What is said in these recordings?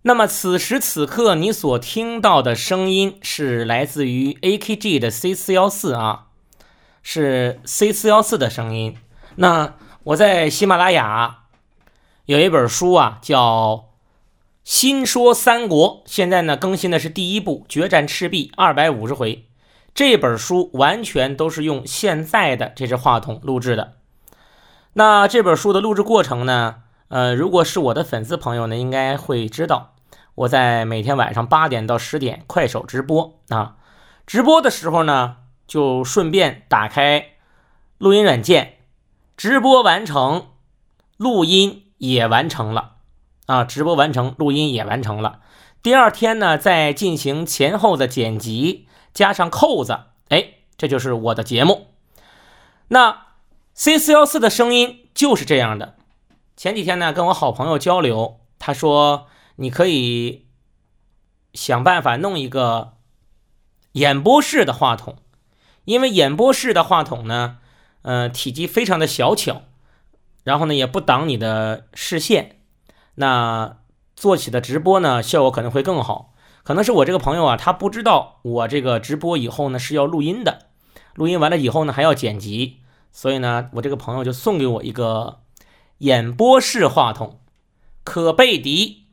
那么此时此刻你所听到的声音是来自于 AKG 的 C414 啊，是 C414 的声音。那我在喜马拉雅有一本书啊，叫新说三国，现在呢更新的是第一部决战赤壁250回。这本书完全都是用现在的这支话筒录制的。那这本书的录制过程呢，如果是我的粉丝朋友呢，应该会知道，我在每天晚上8点到10点快手直播啊。直播的时候呢，就顺便打开录音软件，直播完成，录音也完成了啊，直播完成，录音也完成了。第二天呢，再进行前后的剪辑，加上扣子，这就是我的节目。那 C414 的声音就是这样的。前几天呢，跟我好朋友交流，他说你可以想办法弄一个演播室的话筒，因为演播室的话筒呢，体积非常的小巧，然后呢也不挡你的视线，那做起的直播呢效果可能会更好。可能是我这个朋友啊，他不知道我这个直播以后呢是要录音的，录音完了以后呢还要剪辑，所以呢我这个朋友就送给我一个演播室话筒，可贝迪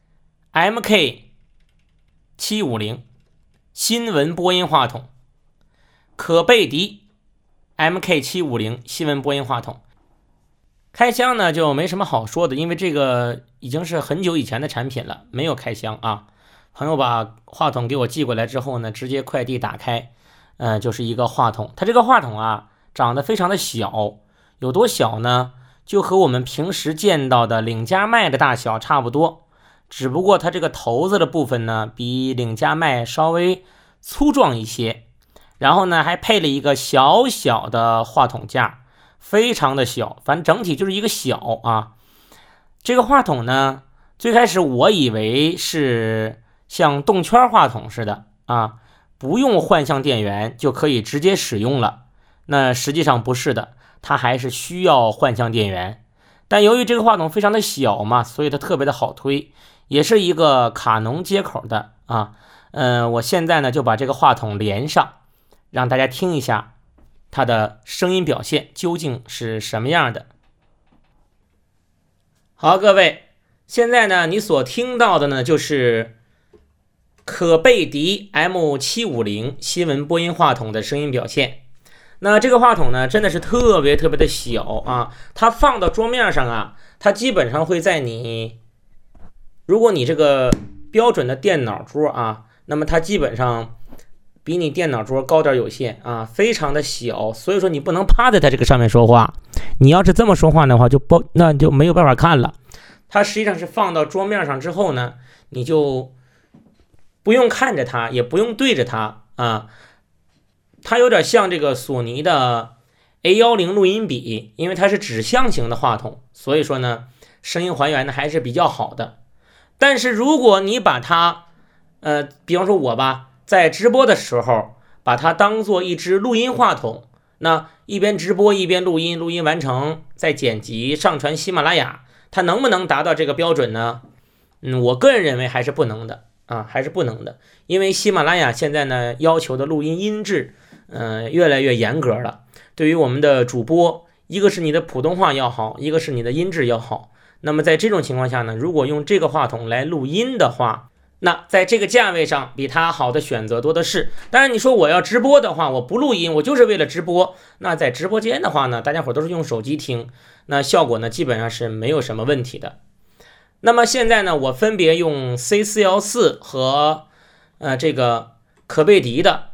MK750 新闻播音话筒，可贝迪 MK750 新闻播音话筒。开箱呢就没什么好说的，因为这个已经是很久以前的产品了，没有开箱啊。朋友把话筒给我寄过来之后呢，直接快递打开，就是一个话筒。它这个话筒啊，长得非常的小，有多小呢？就和我们平时见到的领家麦的大小差不多，只不过它这个头子的部分呢，比领家麦稍微粗壮一些。然后呢，还配了一个小小的话筒架，非常的小，反正整体就是一个小啊。这个话筒呢，最开始我以为是像动圈话筒似的啊，不用换向电源就可以直接使用了。那实际上不是的，它还是需要换向电源。但由于这个话筒非常的小嘛，所以它特别的好推，也是一个卡农接口的啊。我现在呢就把这个话筒连上，让大家听一下它的声音表现究竟是什么样的。好，各位，现在呢你所听到的呢就是可贝迪 M750 新闻播音话筒的声音表现。那这个话筒呢，真的是特别特别的小啊！它放到桌面上啊，它基本上会在如果你这个标准的电脑桌啊，那么它基本上比你电脑桌高点有限啊，非常的小，所以说你不能趴在它这个上面说话。你要是这么说话的话，那就没有办法看了。它实际上是放到桌面上之后呢，你就不用看着它，也不用对着它啊。它有点像这个索尼的 A10 录音笔，因为它是指向型的话筒，所以说呢，声音还原的还是比较好的。但是如果你把它，比方说我吧，在直播的时候把它当做一支录音话筒，那一边直播一边录音，录音完成再剪辑上传喜马拉雅，它能不能达到这个标准呢？我个人认为还是不能的啊，还是不能的，因为喜马拉雅现在呢要求的录音音质，越来越严格了。对于我们的主播，一个是你的普通话要好，一个是你的音质要好。那么在这种情况下呢，如果用这个话筒来录音的话，那在这个价位上比它好的选择多的是。当然你说我要直播的话，我不录音，我就是为了直播，那在直播间的话呢，大家伙都是用手机听，那效果呢基本上是没有什么问题的。那么现在呢，我分别用 C414 和这个可贝迪的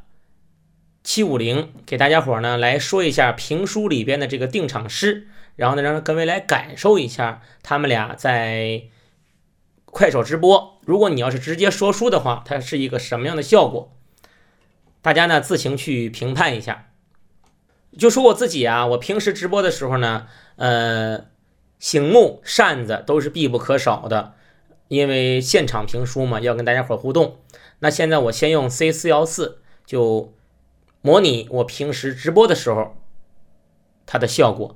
750给大家伙呢来说一下评书里边的这个定场诗，然后呢让各位来感受一下他们俩在快手直播，如果你要是直接说书的话，它是一个什么样的效果，大家呢自行去评判一下。就说我自己啊，我平时直播的时候呢，醒目扇子都是必不可少的，因为现场评书嘛，要跟大家伙互动。那现在我先用 C414 就模拟我平时直播的时候它的效果。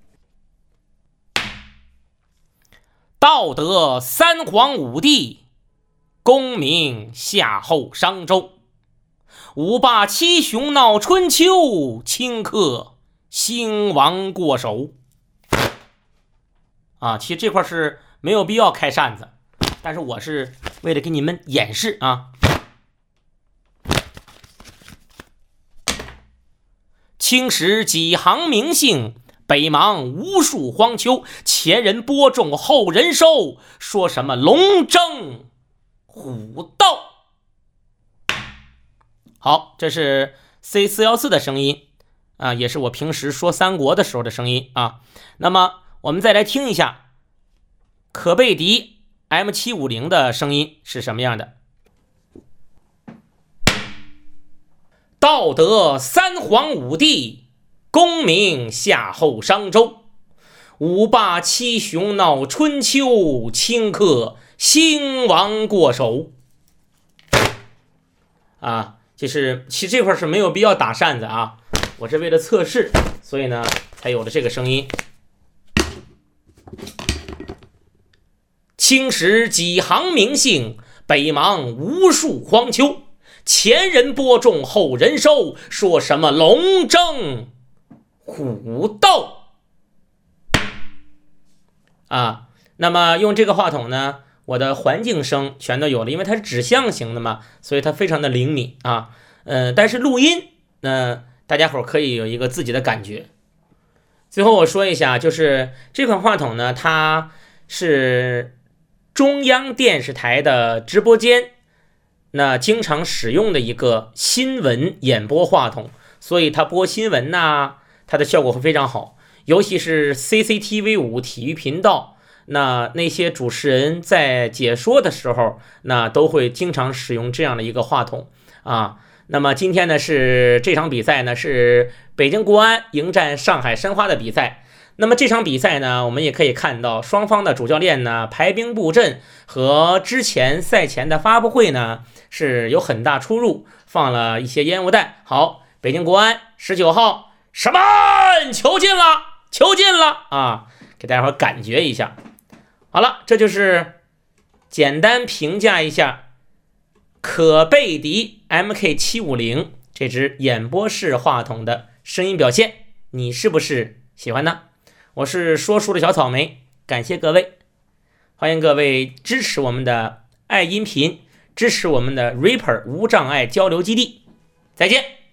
道德三皇五帝， 功名夏后商周。五霸七雄闹春秋，顷刻兴亡过手。其实这块是没有必要开扇子，但是我是为了给你们演示啊。青史几行名姓，北邙无数荒丘。前人播种后人收，说什么龙争虎斗。好，这是 C414 的声音也是我平时说三国的时候的声音啊。那么我们再来听一下可贝迪 M750 的声音是什么样的。道德三皇五帝，功名夏后商周。五霸七雄闹春秋，顷刻兴亡过手。其实这块是没有必要打扇子啊，我是为了测试，所以呢才有了这个声音。青史几行名姓，北邙无数荒丘。前人播种后人收，说什么龙争虎斗那么用这个话筒呢，我的环境声全都有了，因为它是指向型的嘛，所以它非常的灵敏但是录音大家伙可以有一个自己的感觉。最后我说一下，就是这款话筒呢，它是中央电视台的直播间经常使用的一个新闻演播话筒，所以它播新闻它的效果会非常好，尤其是 CCTV5 体育频道，那些主持人在解说的时候都会经常使用这样的一个话筒那么今天呢是这场比赛呢是北京国安迎战上海申花的比赛。那么这场比赛呢，我们也可以看到双方的主教练呢排兵布阵和之前赛前的发布会呢是有很大出入，放了一些烟雾弹。好，北京国安19号什么球进了给大家伙感觉一下。好了，这就是简单评价一下可贝迪 MK750 这支演播式话筒的声音表现，你是不是喜欢呢？我是说书的小草莓，感谢各位，欢迎各位支持我们的爱音频，支持我们的 Reaper 无障碍交流基地，再见。